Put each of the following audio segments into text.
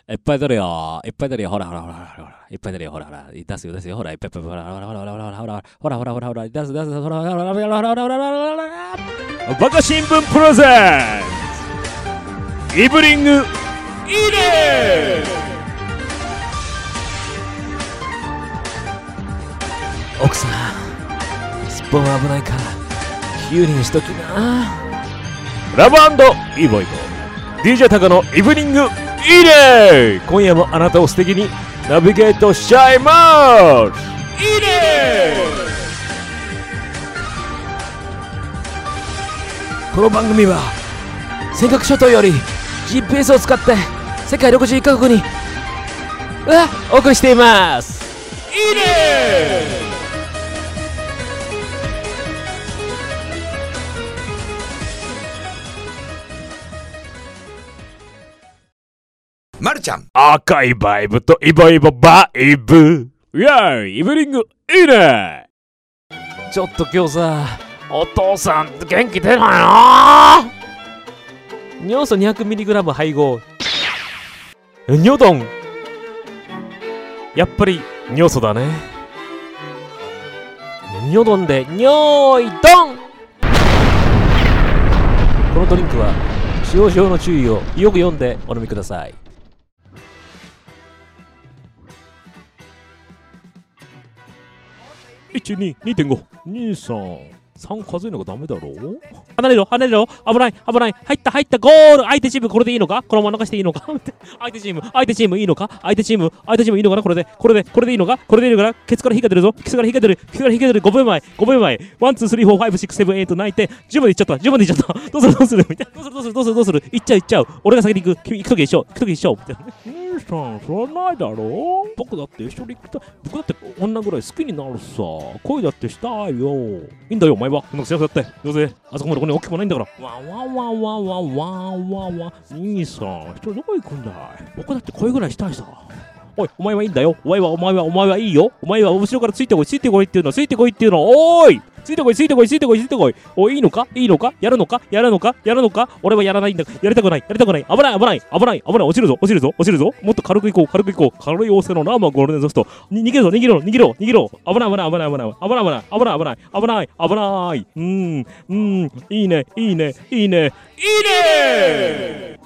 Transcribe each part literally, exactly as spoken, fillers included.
いっぱい出るよ。いっぱい出るよ。ほらほらほらほらほら。いっぱい出るよ。ほらほら。出すよ出すよ。ほらいっぱいいっぱいほらほらほらほらほらほらほらほらほらほらほら出す出すほらほらほらほらほらほらほらほらほら。バカ新聞プレゼンツ。イブリングイレ奥さん、スッポンは危ないからきゅうりにしときな。 ラブ&イボイボ ディージェー タカのイブニングイレー。今夜もあなたを素敵にナビゲートしちゃいますイレー。この番組は尖閣諸島より ジーピーエス を使って世界ろくじゅういっカ国にうわお送りしていますイレー。 まるちゃん赤いバイブとイボイボバイブイェーイイブリングいいね。 ちょっと今日さお父さん元気出ないな。 尿素 にひゃくミリグラム 配合尿ドン。やっぱり尿素だね。 尿ドンで尿意ドン。このドリンクは使用上の注意をよく読んでお飲みください。 いち、に、にてんご、に、さん、さん数えるのがダメだろう。離れろ離れろ。危ない危ない。入った入った。ゴール。相手チームこれでいいのか。このまま流していいのか。相手チーム相手チームいいのか。相手チーム相手チームいいのかな。これでこれでこれでいいのか。これでいいのかな。ケツから火が出るぞ。ケツから火が出る。ケツから火が出る。ごびょうまえごびょうまえ。ワンツースリーフォーファイブシックスセブンエイトナインテン。じゅうまでいっちゃった。じゅうまでいっちゃった。どうするどうするみたいな。どうするどうするどうするどうする。いっちゃういっちゃう。俺が先に行く。君行くとき一緒。行くとき一緒。みたいな。兄さんそれはないだろう。僕だって一緒に行きたい。僕だって女ぐらい好きになるさ。恋だってしたいよ。いいんだよお前は。うまくしなくだって。どうせあそこまでここに大きくもないんだから。わんわんわんわんわんわんわんわん。兄さん一人どこ行くんだい。僕だって恋ぐらいしたいさ。おいお前はいいんだよ。お前はお前はお前はいいよ。お前は後ろからついてこいついてこいっていうのついてこいっていうの。おーいついてこいついてこいついてこいついてこい。おいいいのかいいのか。やるのかやるのかやるのか。俺はやらないんだ。やりたくないやりたくない。危ない危ない危ない危ない。落ちるぞ落ちるぞ落ちるぞ。もっと軽くいこう軽くいこう。軽い仰せのラーマゴールデンソフト。に逃げるぞ逃げろ逃げろ逃げろ。危ない危ない危ない危ない危ない危ない危ない危ない危ない危ない。うーんうーんいいねいいねいいねいいね。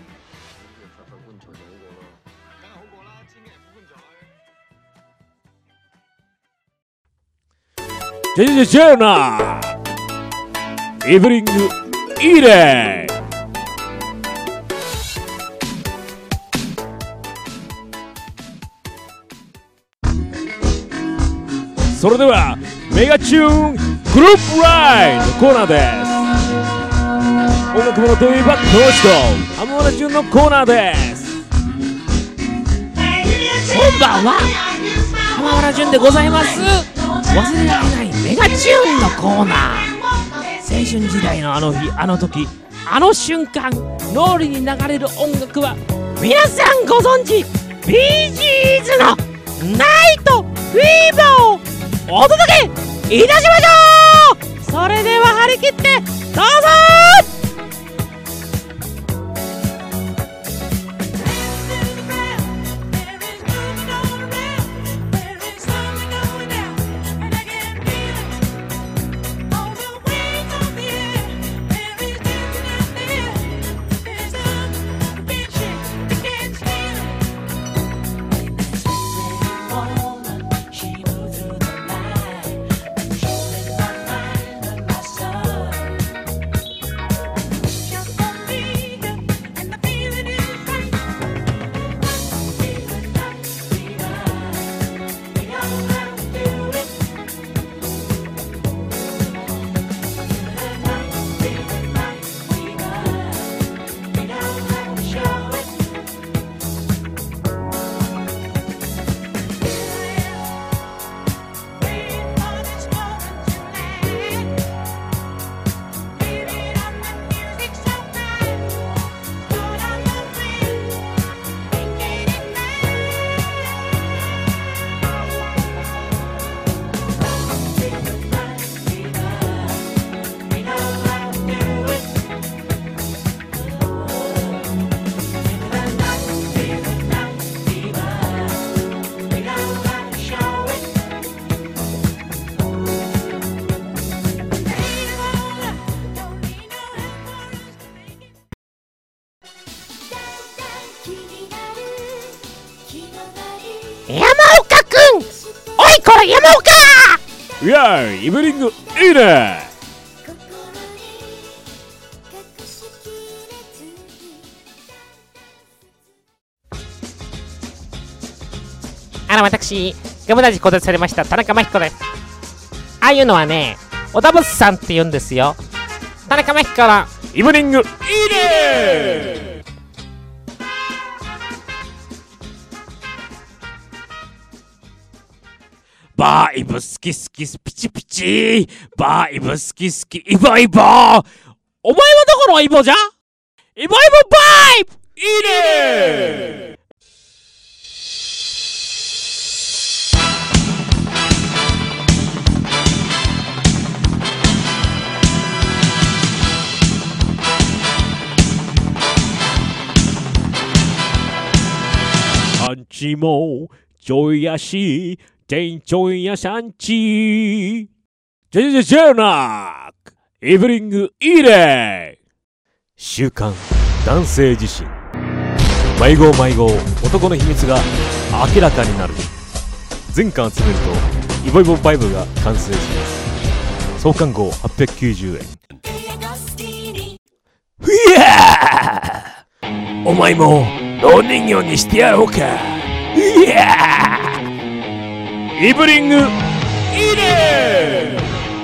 じゃじゃじゃじゃなイブリングイレー。それではメガチューングループラインのコーナーです。音楽物といえばこの人浜村淳のコーナーです。 こんばんは浜村淳でございます。忘れられないメガチューンのコーナー。青春時代のあの日あの時あの瞬間脳裏に流れる音楽は皆さんご存知ビージーズのナイトフィーバーをお届けいたしましょう。それでは張り切ってどうぞ。 山岡くん、おいこれ山岡。 いやーイブニングいいね。 あの私ガムラジ更迭されました田中真彦です。ああいうのはねおだぶすさんって言うんですよ。田中真彦のイブニングいいね。バイブ好き好きピチピチ、バイブ好き好きイボイボ。お前はどこのイボじゃ。イボイボバイブいいね。アンチもちょいやし店長やさんちじゃじゃじゃなイブニングいいね。週刊男性自身迷子迷子男の秘密が明らかになる。全巻集めるとイボイボバイブが完成します。創刊号はっぴゃくきゅうじゅうえん。ふやーお前も老人形にしてやろうか。いやーイブニングいいね。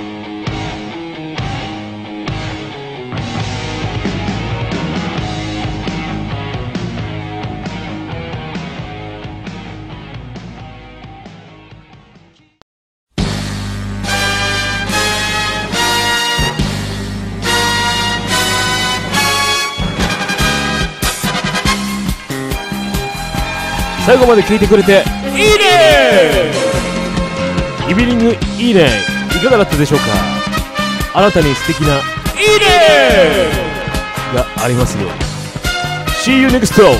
最後まで聞いてくれていいね。イブニングいいね。いかがだったでしょうか。あなたに素敵ないいねがありますよ。 See you next time。 いい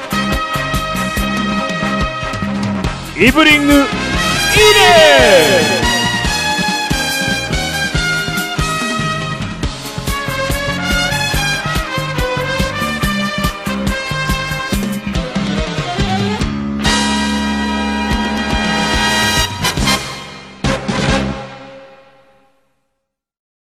ね。イブニングいいね。